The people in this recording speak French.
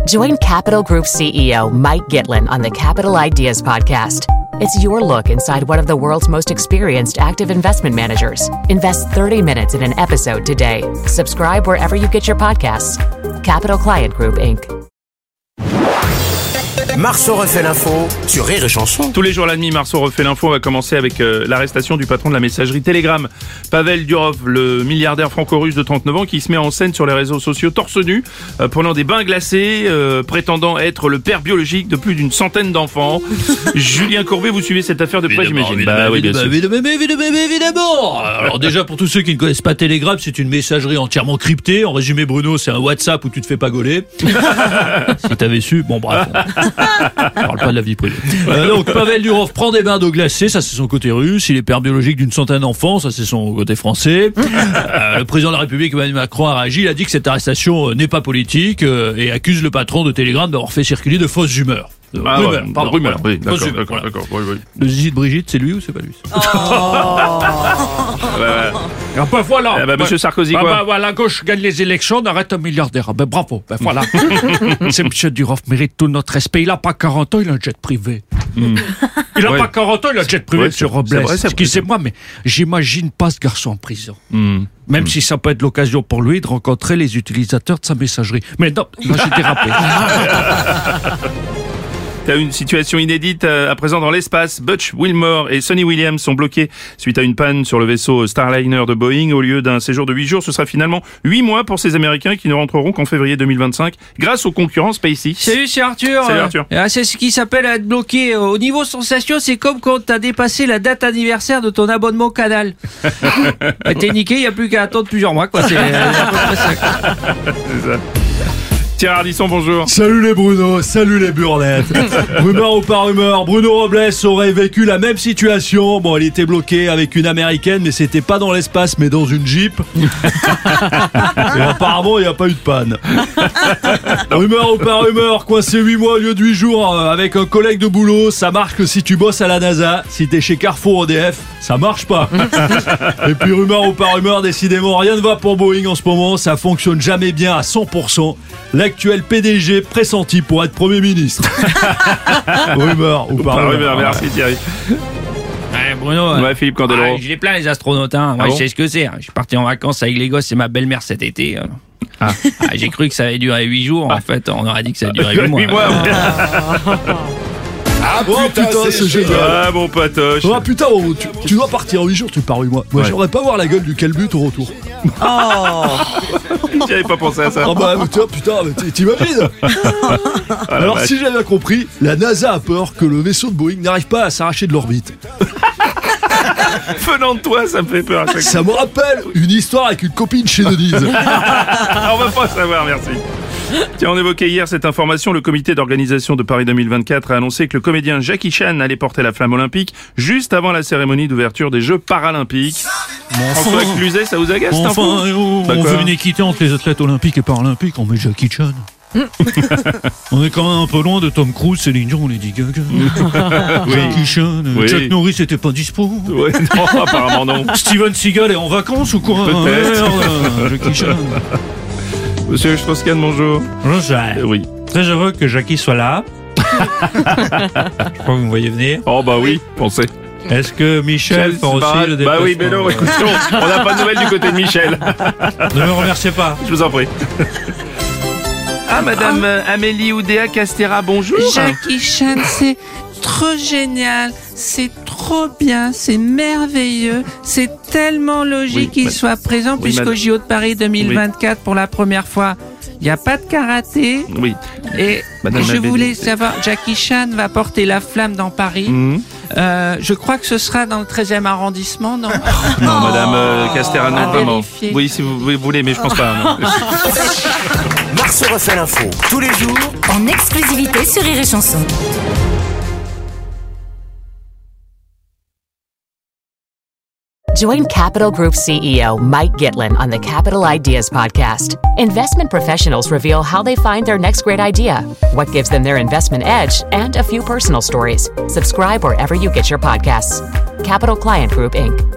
Join Capital Group CEO Mike Gitlin on the Capital Ideas Podcast. It's your look inside one of the world's most experienced active investment managers. Invest 30 minutes in an episode today. Subscribe wherever you get your podcasts. Capital Client Group, Inc. Marceau refait l'info sur Rire et Chanson. Tous les jours la nuit, Marceau refait l'info. On va commencer avec l'arrestation du patron de la messagerie Telegram, Pavel Durov, le milliardaire franco-russe de 39 ans qui se met en scène sur les réseaux sociaux torse nu, prenant des bains glacés, prétendant être le père biologique de plus d'une centaine d'enfants. Julien Courbet, vous suivez cette affaire de près, j'imagine. Évidemment. Alors déjà, pour tous ceux qui ne connaissent pas Telegram, c'est une messagerie entièrement cryptée. En résumé, Bruno, c'est un WhatsApp où tu te fais pas gauler. Si t'avais su, bon bref. On parle pas de la vie privée. Donc Pavel Durov prend des bains d'eau glacée, ça c'est son côté russe. Il est père biologique d'une centaine d'enfants, ça c'est son côté français. Le président de la République Emmanuel Macron a réagi, il a dit que cette arrestation n'est pas politique et accuse le patron de Telegram d'avoir fait circuler de fausses rumeurs. Rumeur, oui, d'accord. Oui. Le zizi de Brigitte, c'est lui ou c'est pas lui? Voilà. Monsieur Sarkozy, quoi. La gauche gagne les élections, on arrête un milliardaire. Bravo, voilà. C'est monsieur Durov mérite tout notre respect. Il a pas 40 ans, il a un jet privé. Il a pas 40 ans, il a un jet privé, monsieur Robles. Excusez-moi, mais j'imagine pas ce garçon en prison. Même si ça peut être l'occasion pour lui de rencontrer les utilisateurs de sa messagerie. Mais non, là j'ai dérapé. T'as une situation inédite à présent dans l'espace. Butch Wilmore et Sonny Williams sont bloqués suite à une panne sur le vaisseau Starliner de Boeing. Au lieu d'un séjour de 8 jours, ce sera finalement 8 mois pour ces Américains qui ne rentreront qu'en février 2025 grâce aux concurrents SpaceX. Salut, c'est Arthur. Salut Arthur. C'est ce qui s'appelle être bloqué. Au niveau sensation, c'est comme quand t'as dépassé la date anniversaire de ton abonnement Canal. T'es niqué, il n'y a plus qu'à attendre plusieurs mois, quoi. C'est ça. Thierry Ardisson, bonjour. Salut les Bruno, salut les burnettes. Rumeur ou pas rumeur, Bruno Robles aurait vécu la même situation. Bon, il était bloqué avec une américaine, mais c'était pas dans l'espace, mais dans une Jeep. Et apparemment, il n'y a pas eu de panne. Rumeur ou pas rumeur, coincé 8 mois au lieu de 8 jours avec un collègue de boulot, ça marche que si tu bosses à la NASA. Si t'es chez Carrefour EDF, ça marche pas. Et puis rumeur ou pas rumeur, décidément, rien ne va pour Boeing en ce moment, ça fonctionne jamais bien à 100%. L'actuel PDG pressenti pour être Premier ministre. Rumeur ou pas rumeur. Merci Thierry. Ouais, Bruno. Ouais, Philippe Candeloro. Je l'ai plein les astronautes. Moi, je sais ce que c'est. Je suis parti en vacances avec les gosses et ma belle-mère cet été. J'ai cru que ça allait durer 8 jours. En fait, on aurait dit que ça allait durer 8 mois. 8 mois. Putain, c'est génial. Ah, mon patoche. Putain, tu dois partir en 8 jours, tu pars 8 mois. Moi, j'aimerais pas voir la gueule du calbut au retour. J'avais pas pensé à ça. Putain, t'imagines. Alors, si j'ai bien compris, la NASA a peur que le vaisseau de Boeing n'arrive pas à s'arracher de l'orbite. Venant de toi, ça me fait peur à chaque fois. Ça me rappelle une histoire avec une copine chez Denise. On va pas savoir, merci. Tiens, on évoquait hier cette information. Le comité d'organisation de Paris 2024 a annoncé que le comédien Jackie Chan allait porter la flamme olympique juste avant la cérémonie d'ouverture des Jeux paralympiques. François Cluzet, ça vous agace cette info? On veut une équité entre les athlètes olympiques et paralympiques, on met Jackie Chan. On est quand même un peu loin de Tom Cruise, Céline Dion, Lady Gaga. Jackie Chan, Chuck Norris était pas dispo. Ouais, non, apparemment non. Steven Seagal est en vacances ou quoi? Peut-être. Jackie Chan. Monsieur Strauss-Kahn, bonjour. Bonjour. Oui. Très heureux que Jackie soit là. Je crois que vous me voyez venir. Oh bah oui, pensez. Est-ce que Michel fait aussi le déplacement? Bah oui, mais non, écoutez, on n'a pas de nouvelles du côté de Michel. Ne me remerciez pas. Je vous en prie. Madame Amélie Oudéa Castéra, bonjour. Jackie Chan, c'est trop génial, c'est trop bien, c'est merveilleux, c'est tellement logique qu'il soit présent puisqu'au JO de Paris 2024 pour la première fois, il n'y a pas de karaté. Oui. Et je voulais savoir, Jackie Chan va porter la flamme dans Paris. Je crois que ce sera dans le 13e arrondissement, non? Non, Madame Castéra, non, vraiment. Oui, si vous voulez, mais je pense pas. Non. Marceau refait l'info tous les jours en exclusivité sur Rire et Chanson. Join Capital Group CEO Mike Gitlin on the Capital Ideas Podcast. Investment professionals reveal how they find their next great idea, what gives them their investment edge, and a few personal stories. Subscribe wherever you get your podcasts. Capital Client Group, Inc.